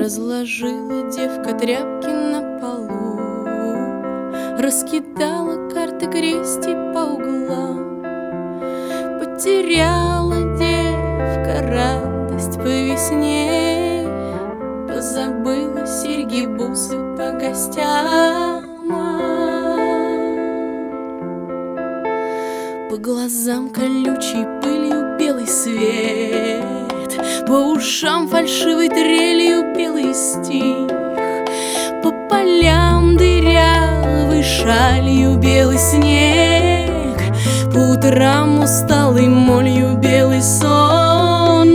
Разложила девка тряпки на полу, раскидала карты крести по углам. Потеряла девка радость по весне, позабыла серьги, бусы по гостям. По глазам колючей пылью белый свет, по ушам фальшивой трелью белый стих, по полям дырявой шалью белый снег, по утрам усталой молью белый сон.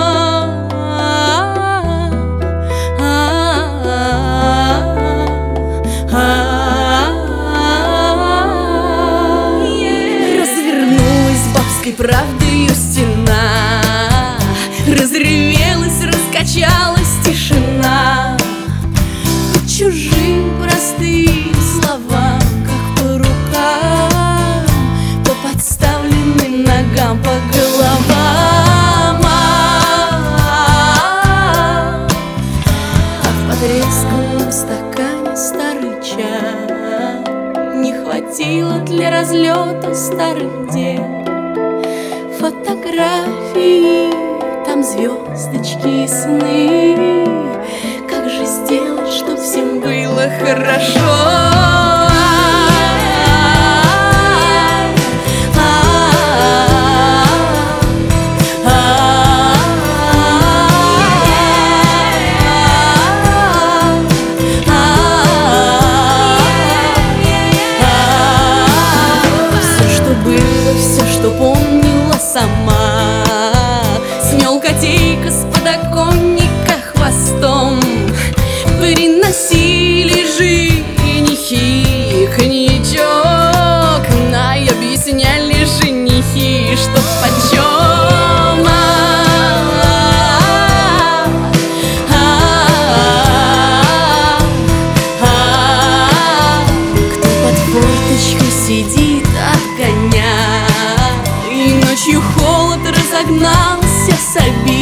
Развернулась бабской правдою стена, разревелась, раскачалась тишина. По чужим простым словам, как по рукам, по подставленным ногам, по головам. А в потресканном стакане старый чай не хватило для разлета старых дел. Фотографии, там звездочки и сны. Как же сделать, чтоб всем было хорошо? Все, что было, все, что помнила сама, котейка с подоконника хвостом приносили женихи коньячок, и объясняли женихи, что почем. Кто под форточкой сидит от огня и ночью холод разогнался с обид.